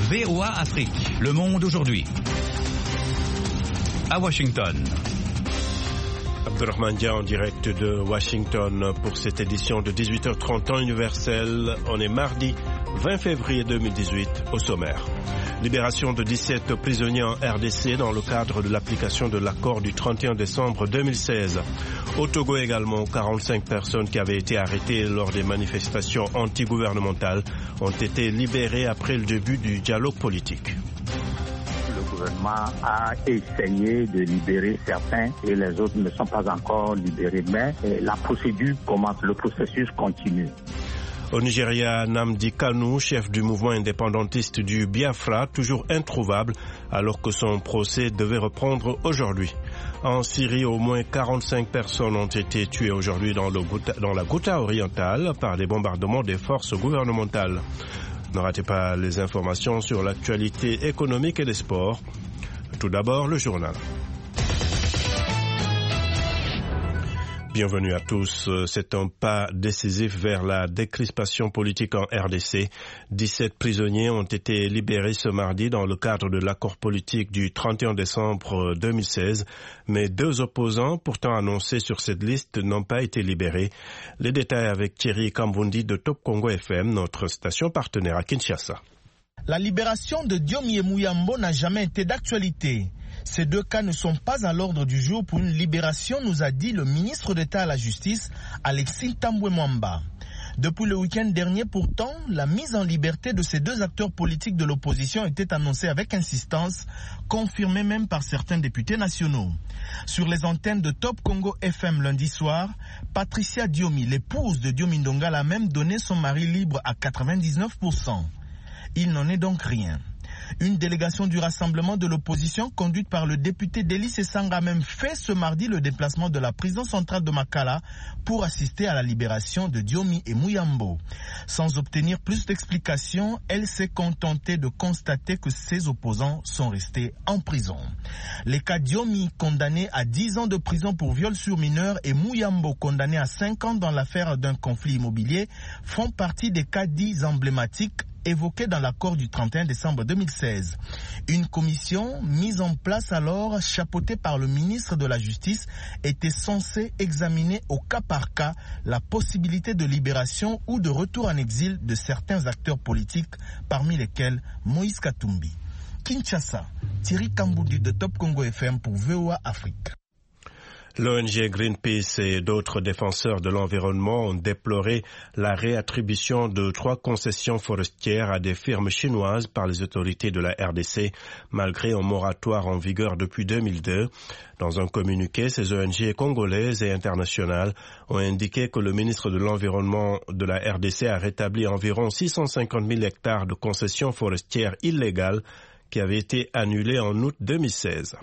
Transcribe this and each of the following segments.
VOA Afrique, le monde aujourd'hui. À Washington. Abdurrahman Dia en direct de Washington pour cette édition de 18h30 temps universel. On est mardi 20 février 2018 au sommaire. Libération de 17 prisonniers en RDC dans le cadre de l'application de l'accord du 31 décembre 2016. Au Togo également, 45 personnes qui avaient été arrêtées lors des manifestations antigouvernementales ont été libérées après le début du dialogue politique. Le gouvernement a essayé de libérer certains et les autres ne sont pas encore libérés. Mais la procédure commence, le processus continue. Au Nigeria, Nnamdi Kanu, chef du mouvement indépendantiste du Biafra, toujours introuvable alors que son procès devait reprendre aujourd'hui. En Syrie, au moins 45 personnes ont été tuées aujourd'hui dans la Ghouta orientale par des bombardements des forces gouvernementales. Ne ratez pas les informations sur l'actualité économique et des sports. Tout d'abord, le journal. Bienvenue à tous. C'est un pas décisif vers la décrispation politique en RDC. 17 prisonniers ont été libérés ce mardi dans le cadre de l'accord politique du 31 décembre 2016. Mais 2 opposants, pourtant annoncés sur cette liste, n'ont pas été libérés. Les détails avec Thierry Kambundi de Top Congo FM, notre station partenaire à Kinshasa. La libération de Diomi et Muyambo n'a jamais été d'actualité. Ces 2 cas ne sont pas à l'ordre du jour pour une libération, nous a dit le ministre d'État à la Justice, Alexis Tambwe Mwamba. Depuis le week-end dernier, pourtant, la mise en liberté de ces 2 acteurs politiques de l'opposition était annoncée avec insistance, confirmée même par certains députés nationaux. Sur les antennes de Top Congo FM lundi soir, Patricia Diomi, l'épouse de Diomi Ndongala, a même donné son mari libre à 99%. Il n'en est donc rien. Une délégation du rassemblement de l'opposition conduite par le député Delis Essanga a même fait ce mardi le déplacement de la prison centrale de Makala pour assister à la libération de Diomi et Muyambo. Sans obtenir plus d'explications, elle s'est contentée de constater que ses opposants sont restés en prison. Les cas Diomi condamné à 10 ans de prison pour viol sur mineur et Muyambo condamné à 5 ans dans l'affaire d'un conflit immobilier font partie des cas dits emblématiques évoqué dans l'accord du 31 décembre 2016. Une commission mise en place alors, chapeautée par le ministre de la Justice, était censée examiner au cas par cas la possibilité de libération ou de retour en exil de certains acteurs politiques, parmi lesquels Moïse Katumbi. Kinshasa, Thierry Kamboudi de Top Congo FM pour VOA Afrique. L'ONG Greenpeace et d'autres défenseurs de l'environnement ont déploré la réattribution de 3 concessions forestières à des firmes chinoises par les autorités de la RDC, malgré un moratoire en vigueur depuis 2002. Dans un communiqué, ces ONG congolaises et internationales ont indiqué que le ministre de l'Environnement de la RDC a rétabli environ 650 000 hectares de concessions forestières illégales qui avaient été annulées en août 2016.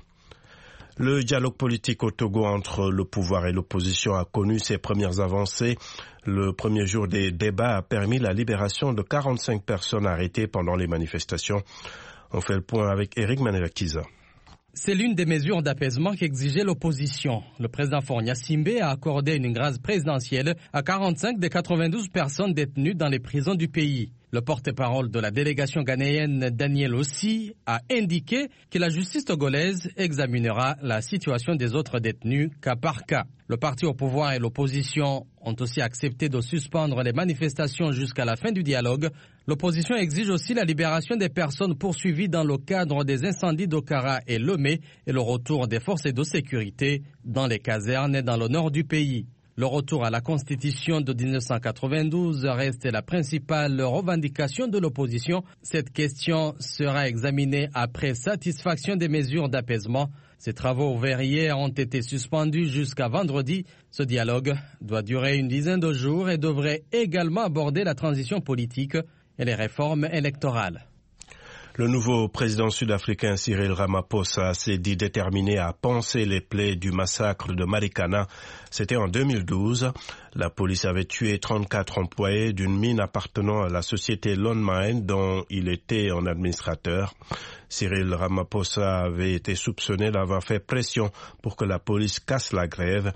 Le dialogue politique au Togo entre le pouvoir et l'opposition a connu ses premières avancées. Le premier jour des débats a permis la libération de 45 personnes arrêtées pendant les manifestations. On fait le point avec Eric Manelakiza. C'est l'une des mesures d'apaisement qu'exigeait l'opposition. Le président Faure Gnassingbé a accordé une grâce présidentielle à 45 des 92 personnes détenues dans les prisons du pays. Le porte-parole de la délégation ghanéenne, Daniel Ossi, a indiqué que la justice togolaise examinera la situation des autres détenus cas par cas. Le parti au pouvoir et l'opposition ont aussi accepté de suspendre les manifestations jusqu'à la fin du dialogue. L'opposition exige aussi la libération des personnes poursuivies dans le cadre des incendies d'Okara et Lomé et le retour des forces de sécurité dans les casernes dans le nord du pays. Le retour à la Constitution de 1992 reste la principale revendication de l'opposition. Cette question sera examinée après satisfaction des mesures d'apaisement. Ces travaux verriers ont été suspendus jusqu'à vendredi. Ce dialogue doit durer une dizaine de jours et devrait également aborder la transition politique et les réformes électorales. Le nouveau président sud-africain Cyril Ramaphosa s'est dit déterminé à panser les plaies du massacre de Marikana. C'était en 2012. La police avait tué 34 employés d'une mine appartenant à la société Lone Mine dont il était un administrateur. Cyril Ramaphosa avait été soupçonné d'avoir fait pression pour que la police casse la grève.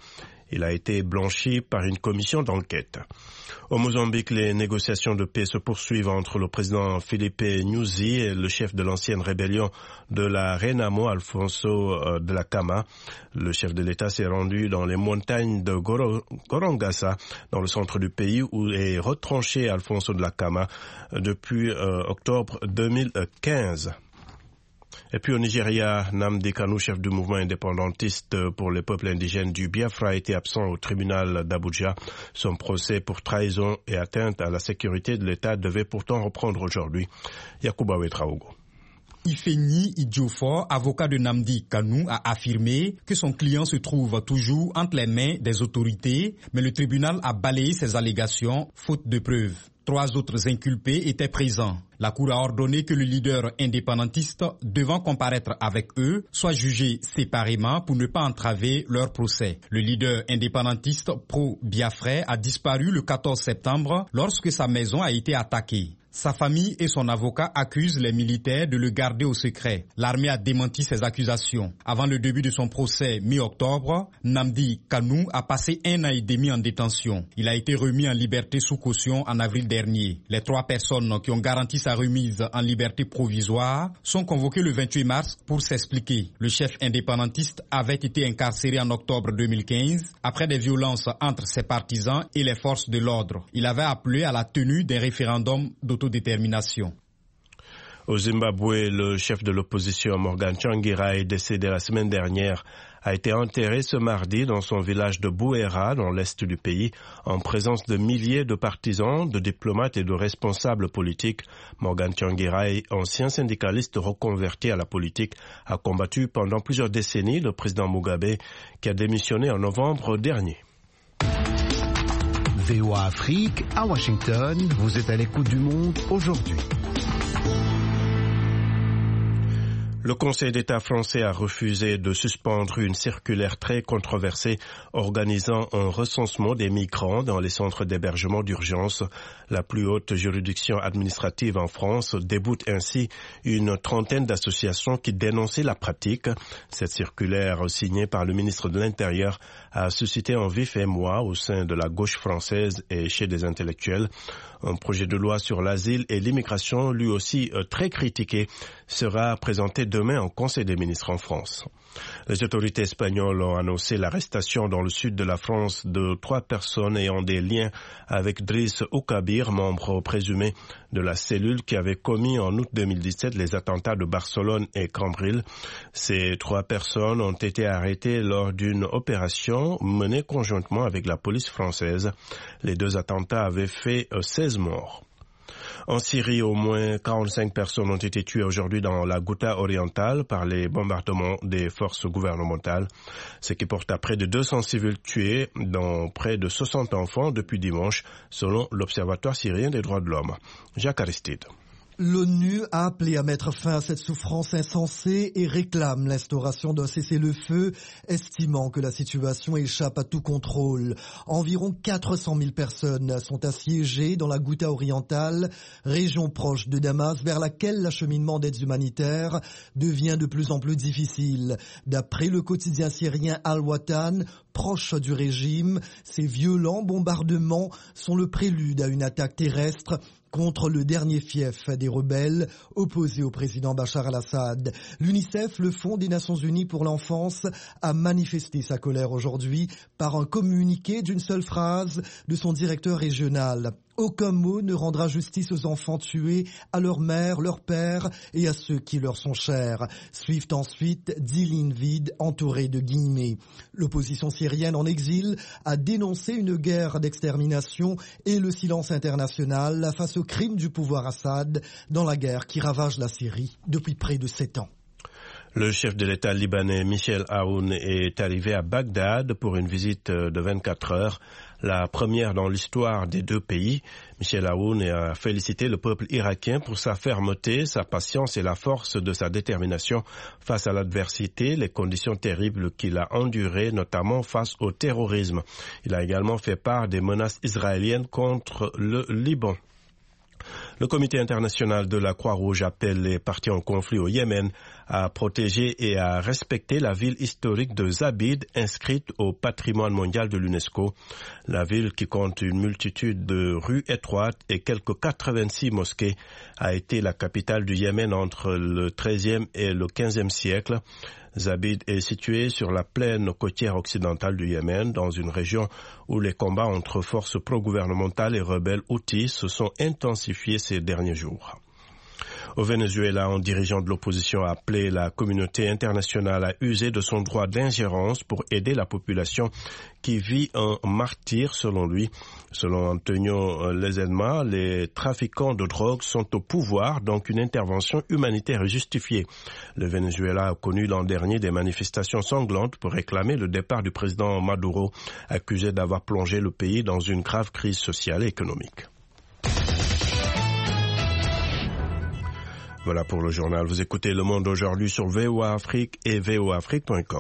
Il a été blanchi par une commission d'enquête. Au Mozambique, les négociations de paix se poursuivent entre le président Filipe Nyusi et le chef de l'ancienne rébellion de la Renamo, Alfonso Dhlakama. Le chef de l'État s'est rendu dans les montagnes de Gorongasa, dans le centre du pays, où est retranché Alfonso Dhlakama depuis octobre 2015. Et puis au Nigeria, Nnamdi Kanu, chef du mouvement indépendantiste pour les peuples indigènes du Biafra, a été absent au tribunal d'Abuja. Son procès pour trahison et atteinte à la sécurité de l'État devait pourtant reprendre aujourd'hui. Yakuba Wetraogo. Ifeni Idjofor, avocat de Nnamdi Kanu, a affirmé que son client se trouve toujours entre les mains des autorités, mais le tribunal a balayé ses allégations faute de preuves. 3 autres inculpés étaient présents. La Cour a ordonné que le leader indépendantiste devant comparaître avec eux soit jugé séparément pour ne pas entraver leur procès. Le leader indépendantiste pro-Biafrais a disparu le 14 septembre lorsque sa maison a été attaquée. Sa famille et son avocat accusent les militaires de le garder au secret. L'armée a démenti ces accusations. Avant le début de son procès mi-octobre, Nnamdi Kanu a passé 1 an et demi en détention. Il a été remis en liberté sous caution en avril dernier. Les 3 personnes qui ont garanti sa remise en liberté provisoire sont convoquées le 28 mars pour s'expliquer. Le chef indépendantiste avait été incarcéré en octobre 2015 après des violences entre ses partisans et les forces de l'ordre. Il avait appelé à la tenue d'un référendum d'autodétermination. Au Zimbabwe, le chef de l'opposition Morgan Tsvangirai, décédé la semaine dernière, a été enterré ce mardi dans son village de Bouera, dans l'est du pays, en présence de milliers de partisans, de diplomates et de responsables politiques. Morgan Tsvangirai, ancien syndicaliste reconverti à la politique, a combattu pendant plusieurs décennies le président Mugabe, qui a démissionné en novembre dernier. VOA Afrique, à Washington, vous êtes à l'écoute du monde aujourd'hui. Le Conseil d'État français a refusé de suspendre une circulaire très controversée organisant un recensement des migrants dans les centres d'hébergement d'urgence. La plus haute juridiction administrative en France déboute ainsi une trentaine d'associations qui dénonçaient la pratique. Cette circulaire, signée par le ministre de l'Intérieur, a suscité un vif émoi au sein de la gauche française et chez des intellectuels. Un projet de loi sur l'asile et l'immigration, lui aussi très critiqué, sera présenté demain au Conseil des ministres en France. Les autorités espagnoles ont annoncé l'arrestation dans le sud de la France de 3 personnes ayant des liens avec Driss Oukabir, membre présumé de la cellule qui avait commis en août 2017 les attentats de Barcelone et Cambrils. Ces 3 personnes ont été arrêtées lors d'une opération menée conjointement avec la police française. Les 2 attentats avaient fait 16 morts. En Syrie, au moins 45 personnes ont été tuées aujourd'hui dans la Ghouta orientale par les bombardements des forces gouvernementales, ce qui porte à près de 200 civils tués, dont près de 60 enfants depuis dimanche, selon l'Observatoire syrien des droits de l'homme. Jacques Aristide. L'ONU a appelé à mettre fin à cette souffrance insensée et réclame l'instauration d'un cessez-le-feu, estimant que la situation échappe à tout contrôle. Environ 400 000 personnes sont assiégées dans la Ghouta orientale, région proche de Damas, vers laquelle l'acheminement d'aides humanitaires devient de plus en plus difficile. D'après le quotidien syrien Al-Watan, proche du régime, ces violents bombardements sont le prélude à une attaque terrestre contre le dernier fief des rebelles opposés au président Bachar al-Assad. L'UNICEF, le Fonds des Nations Unies pour l'enfance, a manifesté sa colère aujourd'hui par un communiqué d'une seule phrase de son directeur régional. Aucun mot ne rendra justice aux enfants tués, à leur mère, leur père et à ceux qui leur sont chers. Suivent ensuite 10 lignes vides entourées de guillemets. L'opposition syrienne en exil a dénoncé une guerre d'extermination et le silence international face aux crimes du pouvoir Assad dans la guerre qui ravage la Syrie depuis près de 7 ans. Le chef de l'État libanais Michel Aoun est arrivé à Bagdad pour une visite de 24 heures, la première dans l'histoire des 2 pays. Michel Aoun a félicité le peuple irakien pour sa fermeté, sa patience et la force de sa détermination face à l'adversité, les conditions terribles qu'il a endurées, notamment face au terrorisme. Il a également fait part des menaces israéliennes contre le Liban. Le Comité international de la Croix-Rouge appelle les parties en conflit au Yémen à protéger et à respecter la ville historique de Zabid, inscrite au patrimoine mondial de l'UNESCO. La ville, qui compte une multitude de rues étroites et quelques 86 mosquées, a été la capitale du Yémen entre le XIIIe et le XVe siècle. Zabid est situé sur la plaine côtière occidentale du Yémen, dans une région où les combats entre forces pro-gouvernementales et rebelles houthis se sont intensifiés ces derniers jours. Au Venezuela, un dirigeant de l'opposition a appelé la communauté internationale à user de son droit d'ingérence pour aider la population qui vit un martyre, selon lui. Selon Antonio Lezama, les trafiquants de drogue sont au pouvoir, donc une intervention humanitaire est justifiée. Le Venezuela a connu l'an dernier des manifestations sanglantes pour réclamer le départ du président Maduro, accusé d'avoir plongé le pays dans une grave crise sociale et économique. Voilà pour le journal. Vous écoutez Le Monde aujourd'hui sur VOA Afrique et voaafrique.com.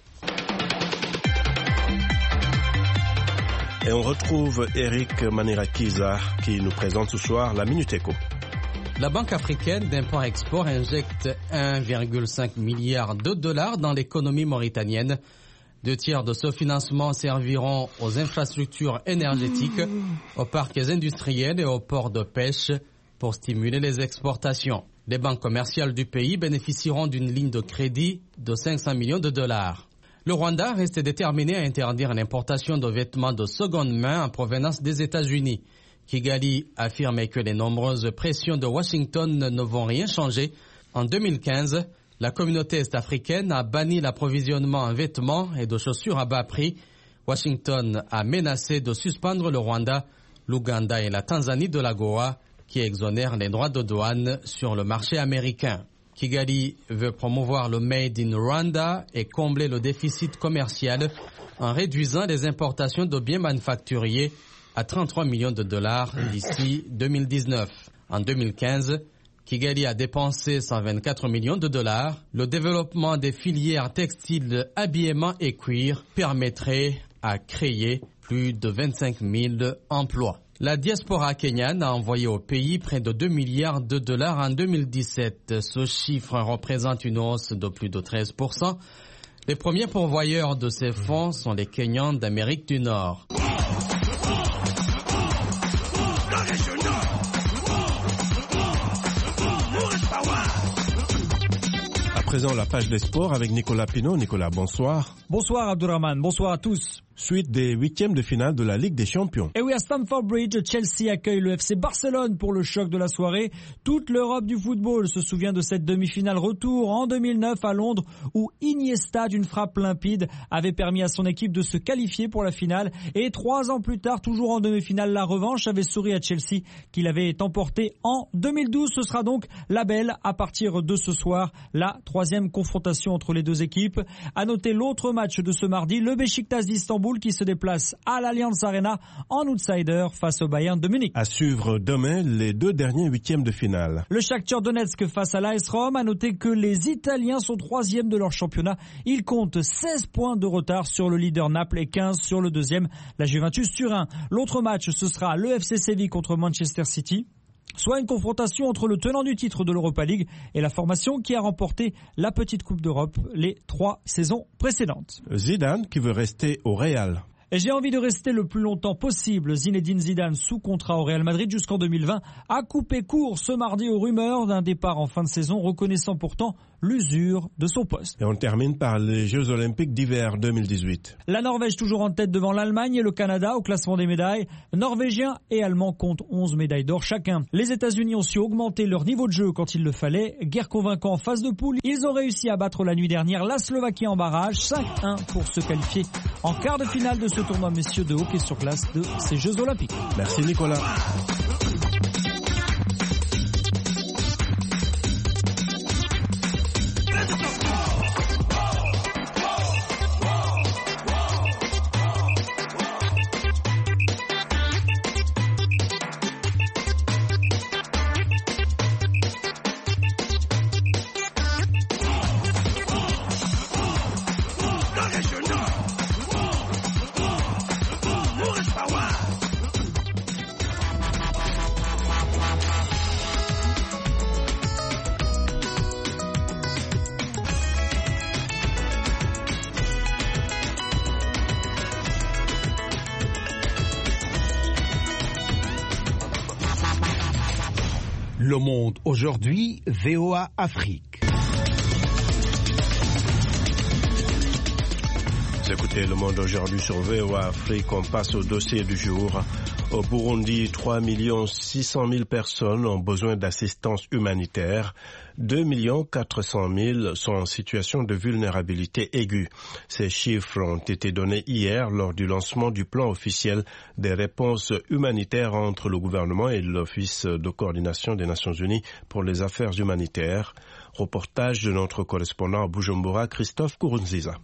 Et on retrouve Eric Manirakiza qui nous présente ce soir la Minute Éco. La Banque africaine d'import-export injecte 1,5 milliard de dollars dans l'économie mauritanienne. 2 tiers de ce financement serviront aux infrastructures énergétiques, aux parcs industriels et aux ports de pêche pour stimuler les exportations. Les banques commerciales du pays bénéficieront d'une ligne de crédit de 500 millions de dollars. Le Rwanda reste déterminé à interdire l'importation de vêtements de seconde main en provenance des États-Unis. Kigali affirme que les nombreuses pressions de Washington ne vont rien changer. En 2015, la communauté est-africaine a banni l'approvisionnement en vêtements et de chaussures à bas prix. Washington a menacé de suspendre le Rwanda, l'Ouganda et la Tanzanie de l'AGOA, qui exonère les droits de douane sur le marché américain. Kigali veut promouvoir le Made in Rwanda et combler le déficit commercial en réduisant les importations de biens manufacturiers à 33 millions de dollars d'ici 2019. En 2015, Kigali a dépensé 124 millions de dollars. Le développement des filières textiles, habillement et cuir permettrait à créer plus de 25 000 emplois. La diaspora kenyane a envoyé au pays près de 2 milliards de dollars en 2017. Ce chiffre représente une hausse de plus de 13%. Les premiers pourvoyeurs de ces fonds sont les Kenyans d'Amérique du Nord. À présent, la page des sports avec Nicolas Pinault. Nicolas, bonsoir. Bonsoir Abdourahmane, bonsoir à tous. Suite des 8e de finale de la Ligue des Champions. Et oui, à Stamford Bridge, Chelsea accueille le FC Barcelone pour le choc de la soirée. Toute l'Europe du football se souvient de cette demi-finale retour en 2009 à Londres où Iniesta, d'une frappe limpide, avait permis à son équipe de se qualifier pour la finale. Et 3 ans plus tard, toujours en demi-finale, la revanche avait souri à Chelsea qui l'avait emporté en 2012. Ce sera donc la belle à partir de ce soir, la 3e confrontation entre les deux équipes. À noter l'autre match de ce mardi, le Beşiktaş d'Istanbul qui se déplace à l'Allianz Arena en outsider face au Bayern de Munich. À suivre demain les 2 derniers 8e de finale. Le Shakhtar Donetsk face à l'AS Rome. À noter que les Italiens sont 3e de leur championnat. Ils comptent 16 points de retard sur le leader Naples et 15 sur le deuxième, la Juventus Turin. L'autre match, ce sera le FC Séville contre Manchester City. Soit une confrontation entre le tenant du titre de l'Europa League et la formation qui a remporté la petite Coupe d'Europe les 3 saisons précédentes. Zidane qui veut rester au Real. Et j'ai envie de rester le plus longtemps possible. Zinedine Zidane, sous contrat au Real Madrid jusqu'en 2020, a coupé court ce mardi aux rumeurs d'un départ en fin de saison, reconnaissant pourtant l'usure de son poste. Et on termine par les Jeux Olympiques d'hiver 2018. La Norvège toujours en tête devant l'Allemagne et le Canada au classement des médailles. Norvégiens et Allemands comptent 11 médailles d'or chacun. Les États-Unis ont su augmenter leur niveau de jeu quand il le fallait. Guère convaincant en phase de poule. Ils ont réussi à battre la nuit dernière la Slovaquie en barrage, 5-1 pour se qualifier en quart de finale de ce tournoi messieurs de hockey sur glace de ces Jeux Olympiques. Merci Nicolas. Le Monde aujourd'hui, VOA Afrique. Vous écoutez Le Monde aujourd'hui sur VOA Afrique. On passe au dossier du jour. Au Burundi, 3 600 000 personnes ont besoin d'assistance humanitaire. 2 400 000 sont en situation de vulnérabilité aiguë. Ces chiffres ont été donnés hier lors du lancement du plan officiel des réponses humanitaires entre le gouvernement et l'Office de coordination des Nations Unies pour les affaires humanitaires. Reportage de notre correspondant à Bujumbura, Christophe Kourounziza.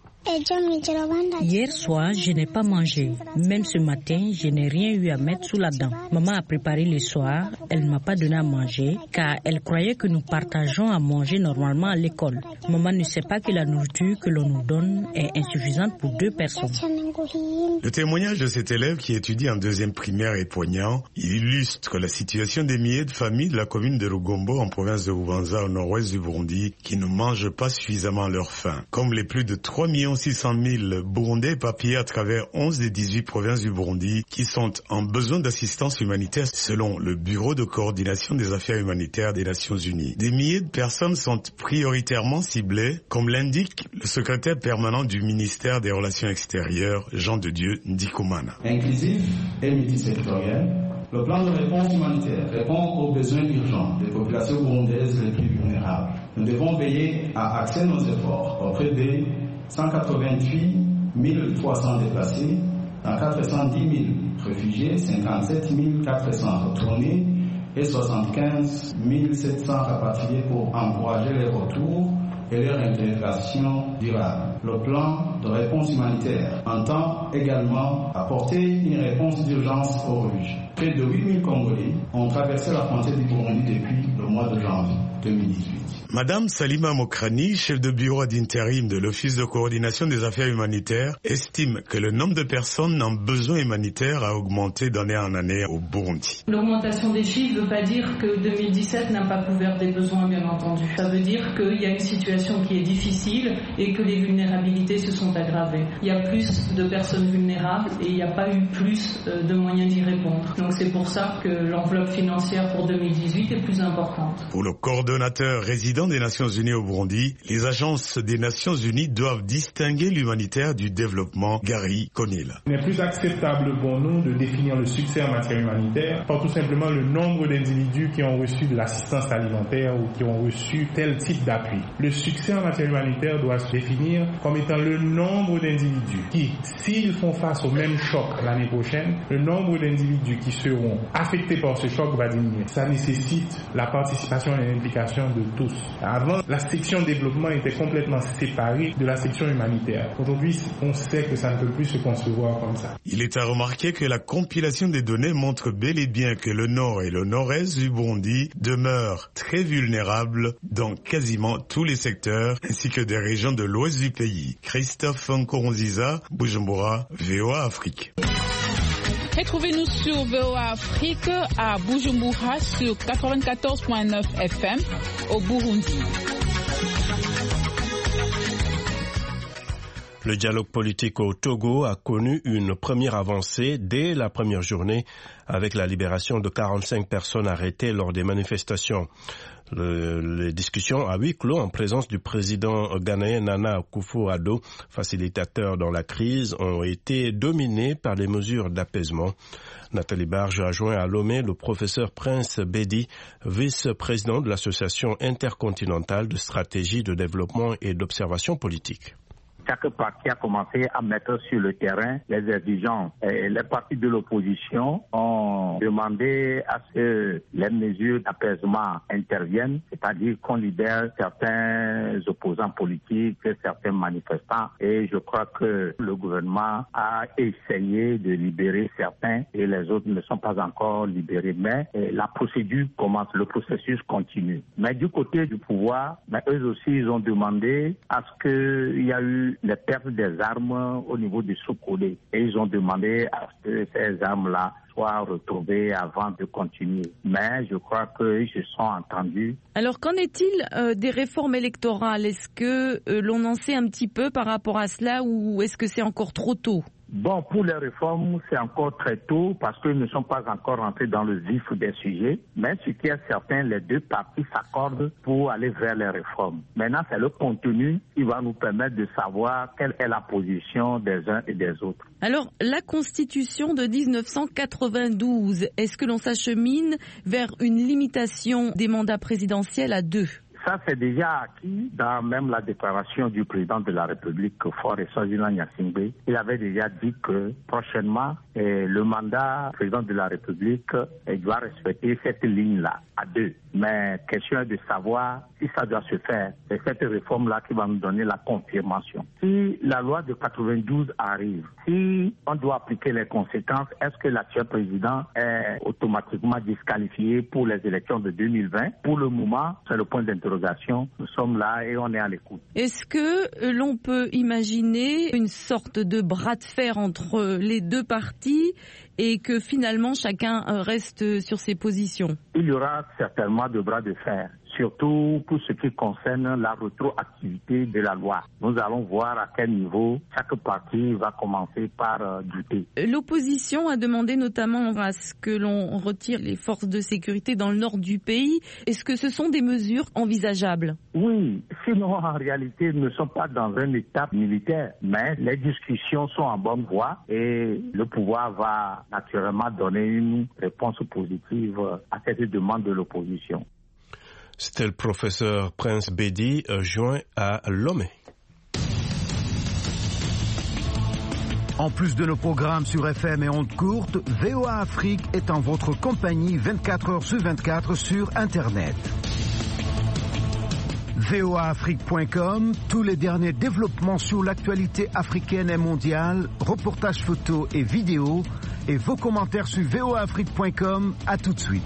Hier soir, je n'ai pas mangé. Même ce matin, je n'ai rien eu à mettre sous la dent. Maman a préparé le soir, elle ne m'a pas donné à manger car elle croyait que nous partageons à manger normalement à l'école. Maman ne sait pas que la nourriture que l'on nous donne est insuffisante pour 2 personnes. Le témoignage de cet élève qui étudie en 2e primaire est poignant. Il illustre la situation des milliers de familles de la commune de Rugombo en province de Bubanza au nord-ouest du Burundi qui ne mangent pas suffisamment leur faim. Comme les plus de 3 600 000 Burundais éparpillés à travers 11 des 18 provinces du Burundi qui sont en besoin d'assistance humanitaire selon le Bureau de coordination des affaires humanitaires des Nations Unies. Des milliers de personnes sont prioritairement ciblées, comme l'indique le secrétaire permanent du ministère des Relations extérieures, Jean de Dieu Ndikumana. Inclusif et multisectoriel, le plan de réponse humanitaire répond aux besoins urgents des populations burundaises les plus vulnérables. Nous devons veiller à axer nos efforts auprès des 188 300 déplacés, dans 410 000 réfugiés, 57 400 retournés et 75 700 rapatriés pour encourager les retours et leur intégration durable. Le plan de réponse humanitaire entend également apporter une réponse d'urgence aux refugiés. Près de 8 000 Congolais ont traversé la frontière du Burundi depuis le mois de janvier 2018. Madame Salima Mokrani, chef de bureau d'intérim de l'Office de coordination des affaires humanitaires, estime que le nombre de personnes en besoin humanitaire a augmenté d'année en année au Burundi. L'augmentation des chiffres ne veut pas dire que 2017 n'a pas couvert des besoins, bien entendu. Ça veut dire qu'il y a une situation qui est difficile et que les vulnérabilités se sont aggravées. Il y a plus de personnes vulnérables et il n'y a pas eu plus de moyens d'y répondre. Donc c'est pour ça que l'enveloppe financière pour 2018 est plus importante. Pour le coordonnateur résident des Nations Unies au Burundi, les agences des Nations Unies doivent distinguer l'humanitaire du développement. Gary Conil. Il n'est plus acceptable pour nous de définir le succès en matière humanitaire par tout simplement le nombre d'individus qui ont reçu de l'assistance alimentaire ou qui ont reçu tel type d'appui. Le succès en matière humanitaire doit se définir comme étant le nombre d'individus qui, s'ils font face au même choc l'année prochaine, le nombre d'individus qui seront affectés par ce choc va diminuer. Ça nécessite la participation et l'implication de tous. Avant, la section développement était complètement séparée de la section humanitaire. Aujourd'hui, on sait que ça ne peut plus se concevoir comme ça. Il est à remarquer que la compilation des données montre bel et bien que le nord et le nord-est du Burundi demeurent très vulnérables dans quasiment tous les secteurs, ainsi que des régions de l'ouest du pays. Christophe Nkoronziza, Bujumbura, VOA Afrique. Retrouvez-nous sur VOA Afrique à Bujumbura sur 94.9 FM au Burundi. Le dialogue politique au Togo a connu une première avancée dès la première journée avec la libération de 45 personnes arrêtées lors des manifestations. Les discussions à huis clos en présence du président ghanéen Nana Akufo-Addo, facilitateur dans la crise, ont été dominées par les mesures d'apaisement. Nathalie Barge a joint à Lomé le professeur Prince Bedi, vice-président de l'Association intercontinentale de stratégie de développement et d'observation politique. Chaque parti a commencé à mettre sur le terrain les exigences. Et les partis de l'opposition ont demandé à ce que les mesures d'apaisement interviennent, c'est-à-dire qu'on libère certains opposants politiques, certains manifestants. Et je crois que le gouvernement a essayé de libérer certains et les autres ne sont pas encore libérés. Mais la procédure commence, le processus continue. Mais du côté du pouvoir, eux aussi, ils ont demandé à ce qu'il y a eu les pertes des armes au niveau du Soukoude. Et ils ont demandé à ce que ces armes-là soient retrouvées avant de continuer. Mais je crois qu'ils se sont entendus. Alors qu'en est-il des réformes électorales ? Est-ce que l'on en sait un petit peu par rapport à cela ou est-ce que c'est encore trop tôt ? Bon, pour les réformes, c'est encore très tôt parce qu'ils ne sont pas encore rentrés dans le vif des sujets. Mais ce qui est certain, les deux parties s'accordent pour aller vers les réformes. Maintenant, c'est le contenu qui va nous permettre de savoir quelle est la position des uns et des autres. Alors, la Constitution de 1992, est-ce que l'on s'achemine vers une limitation des mandats présidentiels à 2 ? Ça, c'est déjà acquis dans même la déclaration du président de la République, Faure Swaziland Gnassingbé. Il avait déjà dit que prochainement, le mandat président de la République doit respecter cette ligne-là, à 2. Mais question est de savoir si ça doit se faire. C'est cette réforme-là qui va nous donner la confirmation. Si la loi de 92 arrive, si on doit appliquer les conséquences, est-ce que l'actuel président est automatiquement disqualifié pour les élections de 2020? Pour le moment, c'est le point d'interrogation. Nous sommes là et on est à l'écoute. Est-ce que l'on peut imaginer une sorte de bras de fer entre les deux parties et que finalement chacun reste sur ses positions? Il y aura certainement de bras de fer, surtout pour ce qui concerne la rétroactivité de la loi. Nous allons voir à quel niveau chaque parti va commencer par douter. L'opposition a demandé notamment à ce que l'on retire les forces de sécurité dans le nord du pays. Est-ce que ce sont des mesures envisageables? Oui, sinon en réalité nous ne sommes pas dans une étape militaire, mais les discussions sont en bonne voie et le pouvoir va naturellement donner une réponse positive à cette demande de l'opposition. C'était le professeur Prince Bédi, joint à Lomé. En plus de nos programmes sur FM et ondes courtes, VOA Afrique est en votre compagnie 24 heures sur 24 sur Internet. voaafrique.com, tous les derniers développements sur l'actualité africaine et mondiale, reportages photos et vidéos, et vos commentaires sur voaafrique.com. À tout de suite.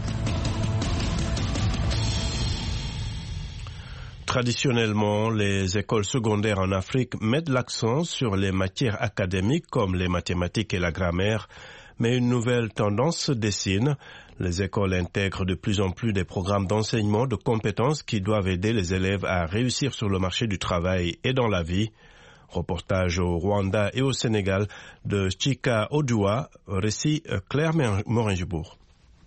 Traditionnellement, les écoles secondaires en Afrique mettent l'accent sur les matières académiques comme les mathématiques et la grammaire, mais une nouvelle tendance se dessine. Les écoles intègrent de plus en plus des programmes d'enseignement de compétences qui doivent aider les élèves à réussir sur le marché du travail et dans la vie. Reportage au Rwanda et au Sénégal de Chika Odua, récit Claire Morin-Jubour.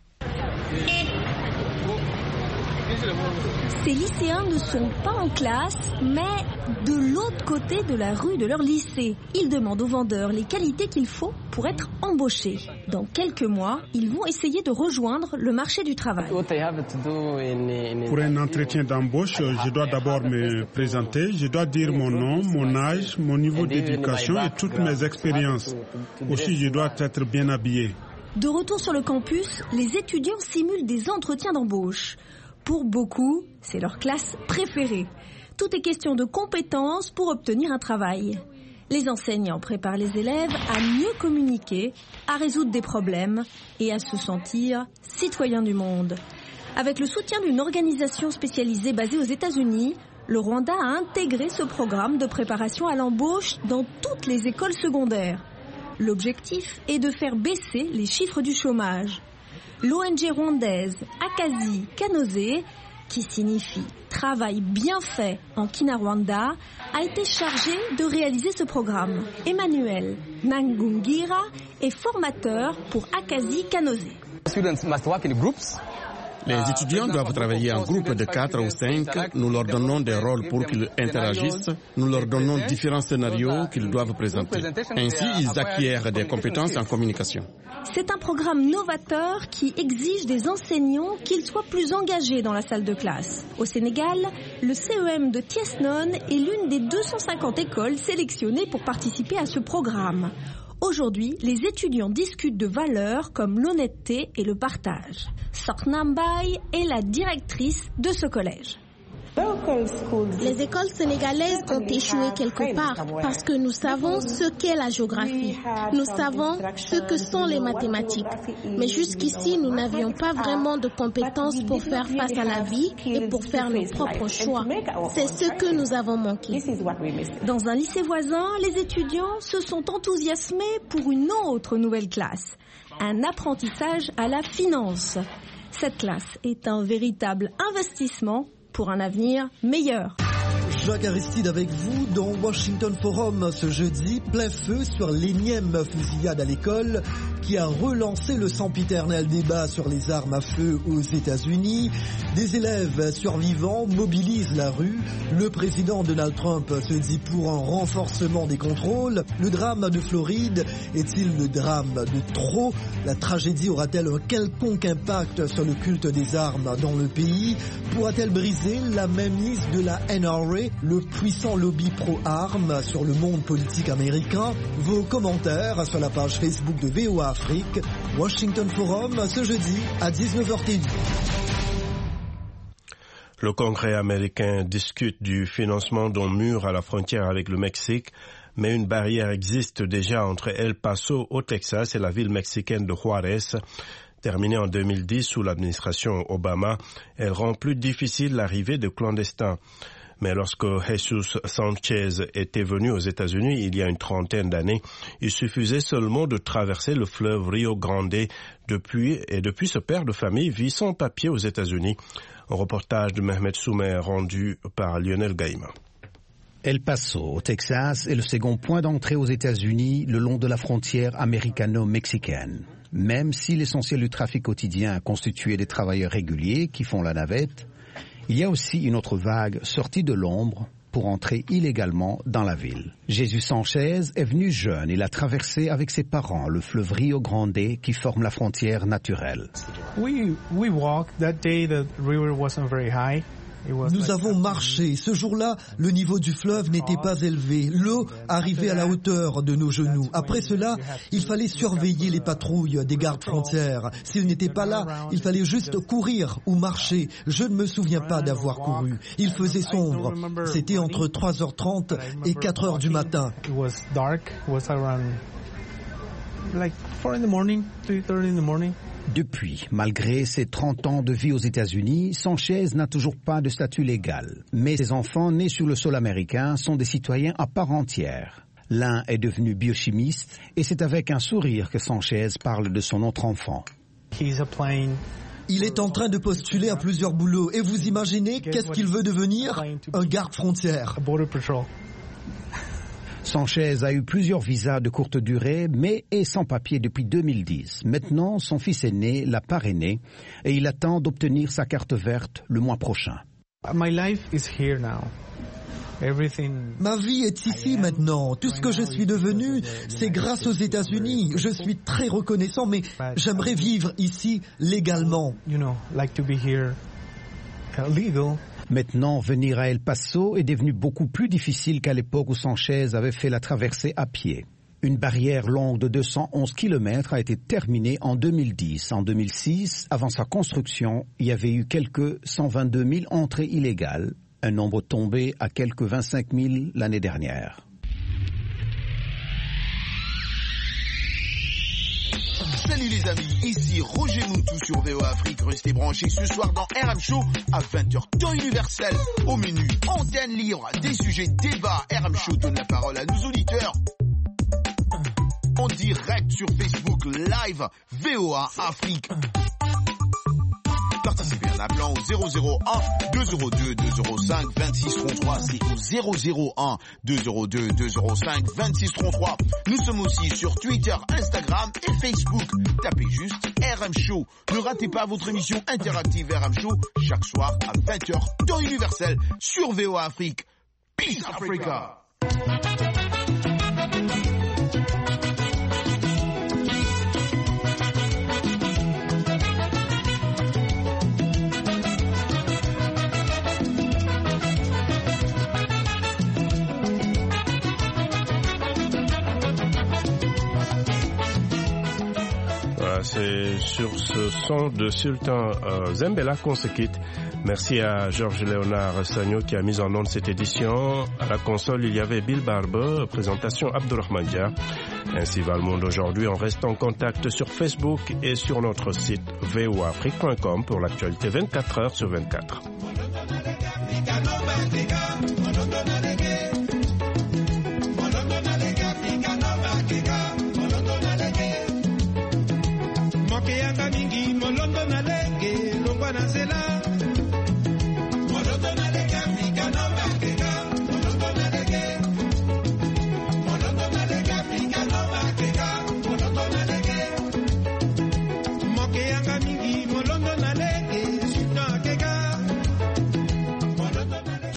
Ces lycéens ne sont pas en classe, mais de l'autre côté de la rue de leur lycée. Ils demandent aux vendeurs les qualités qu'il faut pour être embauchés. Dans quelques mois, ils vont essayer de rejoindre le marché du travail. Pour un entretien d'embauche, je dois d'abord me présenter. Je dois dire mon nom, mon âge, mon niveau d'éducation et toutes mes expériences. Aussi, je dois être bien habillé. De retour sur le campus, les étudiants simulent des entretiens d'embauche. Pour beaucoup, c'est leur classe préférée. Tout est question de compétences pour obtenir un travail. Les enseignants préparent les élèves à mieux communiquer, à résoudre des problèmes et à se sentir citoyens du monde. Avec le soutien d'une organisation spécialisée basée aux États-Unis, le Rwanda a intégré ce programme de préparation à l'embauche dans toutes les écoles secondaires. L'objectif est de faire baisser les chiffres du chômage. L'ONG rwandaise Akazi Kanose, qui signifie « travail bien fait » en Kinyarwanda, a été chargée de réaliser ce programme. Emmanuel Nangungira est formateur pour Akazi Kanose. Les étudiants doivent travailler en groupe de 4 ou 5. Nous leur donnons des rôles pour qu'ils interagissent. Nous leur donnons différents scénarios qu'ils doivent présenter. Ainsi, ils acquièrent des compétences en communication. C'est un programme novateur qui exige des enseignants qu'ils soient plus engagés dans la salle de classe. Au Sénégal, le CEM de Tiesnon est l'une des 250 écoles sélectionnées pour participer à ce programme. Aujourd'hui, les étudiants discutent de valeurs comme l'honnêteté et le partage. Sornambay est la directrice de ce collège. Les écoles sénégalaises ont échoué quelque part parce que nous savons ce qu'est la géographie. Nous savons ce que sont les mathématiques. Mais jusqu'ici, nous n'avions pas vraiment de compétences pour faire face à la vie et pour faire nos propres choix. C'est ce que nous avons manqué. Dans un lycée voisin, les étudiants se sont enthousiasmés pour une autre nouvelle classe. Un apprentissage à la finance. Cette classe est un véritable investissement pour un avenir meilleur. Jacques Aristide avec vous dans Washington Forum ce jeudi. Plein feu sur l'énième fusillade à l'école qui a relancé le sempiternel débat sur les armes à feu aux États-Unis. Des élèves survivants mobilisent la rue. Le président Donald Trump se dit pour un renforcement des contrôles. Le drame de Floride est-il le drame de trop? La tragédie aura-t-elle un quelconque impact sur le culte des armes dans le pays? Pourra-t-elle briser la mainmise de la NRA, le puissant lobby pro-armes, sur le monde politique américain? Vos commentaires sur la page Facebook de VOA Afrique, Washington Forum, ce jeudi à 19h TV. Le Congrès américain discute du financement d'un mur à la frontière avec le Mexique, mais une barrière existe déjà entre El Paso au Texas et la ville mexicaine de Juárez. Terminée en 2010 sous l'administration Obama, elle rend plus difficile l'arrivée de clandestins. Mais lorsque Jesus Sanchez était venu aux États-Unis il y a une trentaine d'années, il suffisait seulement de traverser le fleuve Rio Grande. Depuis ce père de famille vit sans papier aux États-Unis. Un reportage de Mehmet Soumer rendu par Lionel Gaïma. El Paso, au Texas, est le second point d'entrée aux États-Unis le long de la frontière américano-mexicaine. Même si l'essentiel du trafic quotidien est constitué des travailleurs réguliers qui font la navette, il y a aussi une autre vague sortie de l'ombre pour entrer illégalement dans la ville. Jesus Sanchez est venu jeune. Il a traversé avec ses parents le fleuve Rio Grande qui forme la frontière naturelle. We walked that day. The river wasn't very high. Nous avons marché. Ce jour-là, le niveau du fleuve n'était pas élevé. L'eau arrivait à la hauteur de nos genoux. Après cela, il fallait surveiller les patrouilles des gardes frontières. S'ils n'étaient pas là, il fallait juste courir ou marcher. Je ne me souviens pas d'avoir couru. Il faisait sombre. C'était entre 3h30 et 4h du matin. Depuis, malgré ses 30 ans de vie aux États-Unis, Sanchez n'a toujours pas de statut légal. Mais ses enfants nés sur le sol américain sont des citoyens à part entière. L'un est devenu biochimiste et c'est avec un sourire que Sanchez parle de son autre enfant. Il est en train de postuler à plusieurs boulots. Et vous imaginez qu'est-ce qu'il veut devenir? Un garde frontière. Sanchez a eu plusieurs visas de courte durée, mais est sans papier depuis 2010. Maintenant, son fils aîné l'a parrainé et il attend d'obtenir sa carte verte le mois prochain. My life is here now. Ma vie est ici maintenant. Tout ce que je suis devenu, c'est grâce aux États-Unis. Je suis très reconnaissant, mais j'aimerais vivre ici légalement. Maintenant, venir à El Paso est devenu beaucoup plus difficile qu'à l'époque où Sanchez avait fait la traversée à pied. Une barrière longue de 211 km a été terminée en 2010. En 2006, avant sa construction, il y avait eu quelques 122 000 entrées illégales, un nombre tombé à quelques 25 000 l'année dernière. Salut les amis, ici Roger Moutou sur VOA Afrique. Restez branchés ce soir dans RM Show à 20h temps universel. Au menu, antenne libre, des sujets débats. RM Show donne la parole à nos auditeurs. En direct sur Facebook Live, VOA Afrique. Participez en appelant au 001 202 205 26 33. C'est au 001 202 205 26 33. Nous sommes aussi sur Twitter, Instagram et Facebook. Tapez juste RM Show. Ne ratez pas votre émission interactive RM Show chaque soir à 20h temps universel sur VOA Afrique. Peace Africa. C'est sur ce son de Sultan Zembella qu'on se quitte. Merci à Georges Léonard Sagno qui a mis en onde cette édition. À la console, il y avait Bill Barber, présentation Abdourahmane Dia. Ainsi va le monde aujourd'hui. On reste en contact sur Facebook et sur notre site voaafrique.com pour l'actualité 24 heures sur 24.